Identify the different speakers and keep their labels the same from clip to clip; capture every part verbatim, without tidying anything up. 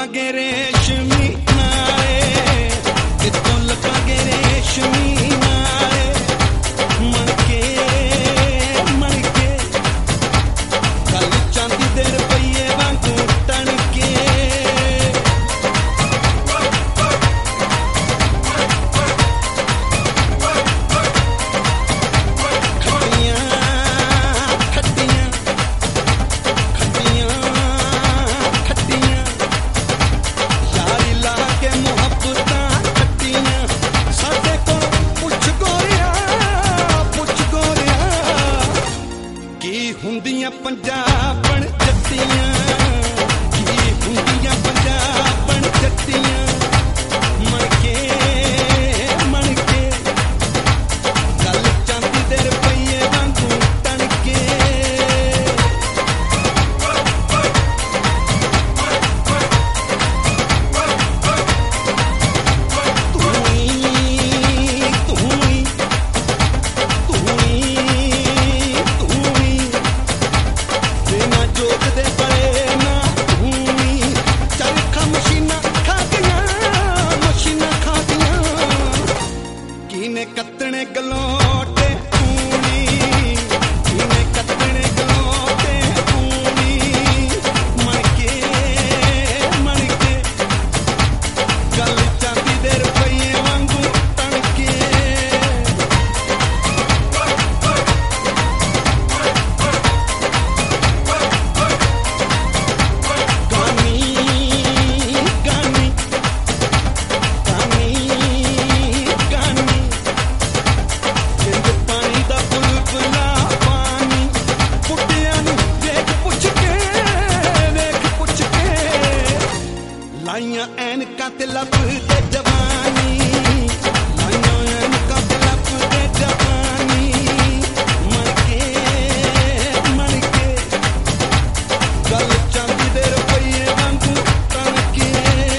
Speaker 1: ਲੱਭਾਂਗੇ ਰੇਸ਼ਮੀ ਨਾਲੇ, ਕਿਤੋਂ ਲੱਭਾਂਗੇ ਰੇਸ਼ਮੀ ਨਾਲੇ, ਮਣ ਕੇ ਮਣ ਕੇ ਗੱਲ ਚਾਂਦੀ ਦੇ ਰੁਪਈਏ ਵਾਂਗੂ ਤਣ ਕੇ। ਹੁੰਦੀਆਂ ਪੰਜਾਬਣ ਜੱਟੀਆਂ, ਕੀ ਹੁੰਦੀਆਂ ਪੰਜਾਬਣ ਜੱਟੀਆਂ, ਮਣ ਕੇ ਮਣ ਕੇ ਗੱਲ ਚਾਂਦੀ ਦੇ ਰੁਪਈਏ ਵਾਂਗੂ ਤਣ ਕੇ। ਕੱਤਣੇ ਗਲੋਟੇ ਊਣੀ, ਕਿਨੇ ਕੱਤਣੇ ਗਲੋਟੇ ਊਣੀ, ਮਣ ਕੇ ਮਣ ਕੇ ਗੱਲ ਚਾਂਦੀ ਦੇ ਰੁਪਈਏ ਵਾਂਗੂ ਤਣ ਕੇ। ਗਾਨੀ ਗਾਨੀ ਗਾਨੀ ਗਾਨੀ ਪਾਣੀ ਦਾ ਬੁਲਬੁਲਾ ਪਾਣੀ, ਬੁੱਢਿਆਂ ਨੂੰ ਵੇਖ ਪੁੱਛ ਕੇ ਵੇਖ ਪੁੱਛ ਕੇ, ਲਾਈਆਂ ਐਨਕਾਂ ਤੇ ਲੱਭਦੇ ਜਵਾਨੀ, ਲਾਈਆਂ ਐਨਕਾਂ ਤੇ ਲੱਭਦੇ ਜਵਾਨੀ, ਮਣ ਕੇ ਮਣ ਕੇ ਗੱਲ ਚਾਂਦੀ ਦੇ ਰੁਪਈਏ ਵਾਂਗੂ ਤਣ ਕੇ।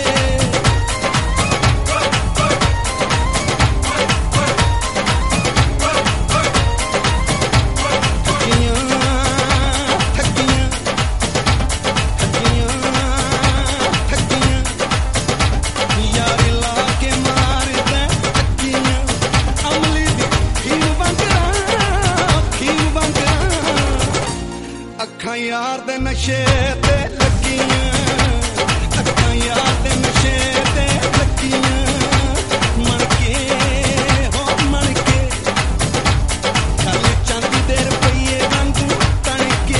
Speaker 1: ਅੱਖਾਂ ਯਾਰ ਦੇ ਨਸ਼ੇ ਤੇ ਲੱਗੀਆਂ, ਅੱਖਾਂ ਯਾਰ ਦੇ ਨਸ਼ੇ ਤੇ ਲੱਗੀਆਂ, ਮਣ ਕੇ ਹੋ ਮਣ ਕੇ ਗੱਲ ਚਾਂਦੀ ਦੇ ਰੁਪਈਏ ਵਾਂਗੂ ਤਣ ਕੇ।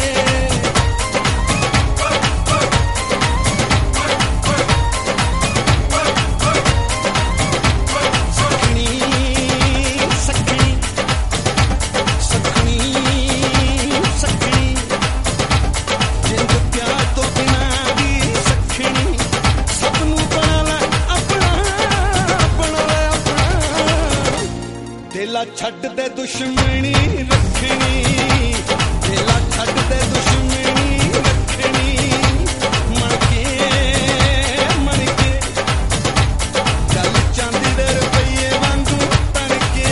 Speaker 1: ਸਖਣੀ ਸਖਣੀ ਸਖਣੀ ਸਖਣੀ ਜਿੰਦ ਪਿਆਰ ਤੋਂ ਬਿਨਾਂ ਵੀ ਸਖਣੀ, ਸਭ ਨੂੰ ਬਣਾ ਲੈ ਆਪਣਾ ਬਣਾ ਲੈ ਆਪਣਾ, ਦਿਲਾ ਛੱਡ ਦੇ ਦੁਸ਼ਮਣੀ ਰੱਖਣੀ, ਦਿਲਾ ਛੱਡ ਦੇ ਦੁਸ਼ਮਣੀ ਰੱਖਣੀ, ਮਣ ਕੇ ਮਣ ਕੇ ਗੱਲ ਚਾਂਦੀ ਦੇ ਰੁਪਈਏ ਵਾਂਗੂ ਤਣ ਕੇ।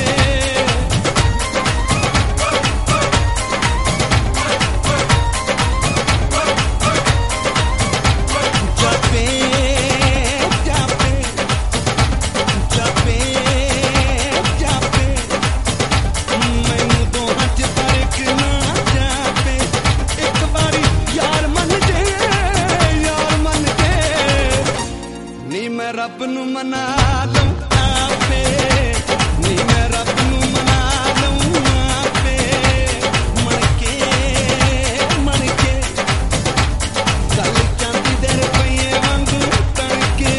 Speaker 1: ਜਾਪੇ ਜਾਪੇ ਜਾਪੇ ਜਾਪੇ ਮੈਨੂੰ ਦੋਹਾਂ ਚ ਫਰਕ ਨਾ ਜਾਪੇ, ਇੱਕ ਵਾਰੀ ਯਾਰ ਮੰਨ ਜੇ ਯਾਰ ਮੰਨ ਜੇ, ਨੀ ਮੈਂ ਰੱਬ ਨੂੰ ਮਨਾ ਲਊਂ ਆਪੇ, ਨੀ ਮੈਂ ਰੱਬ ਨੂੰ ਮਨਾ ਲਊਂ ਆਪੇ, ਮਣ ਕੇ ਮਣ ਕੇ ਗੱਲ ਚਾਂਦੀ ਦੇ ਰੁਪਈਏ ਵਾਂਗੂ ਤਣ ਕੇ।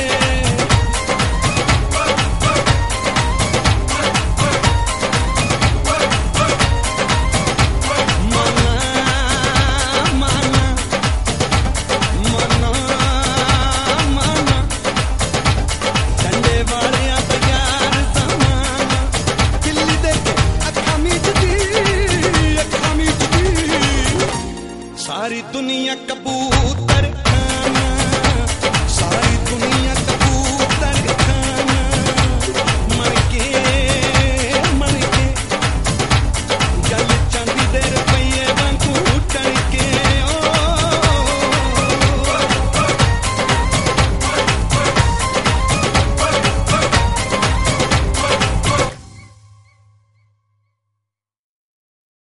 Speaker 1: ਮਨਾ ਮਨਾ ਮਨਾ ਮਨਾ ਡੰਡੇ ਵਾਲਿਆਂ ਤੋਂ ਯਾਰ ਜ਼ਮਾਨਾ, ਦਿੱਲੀ ਦੇ ਕੇ ਅੱਖਾਂ ਮੀਚਦੀ ਅੱਖਾਂ ਮੀਚਦੀ, ਸਾਰੀ ਦੁਨੀਆ ਕਬੂਲ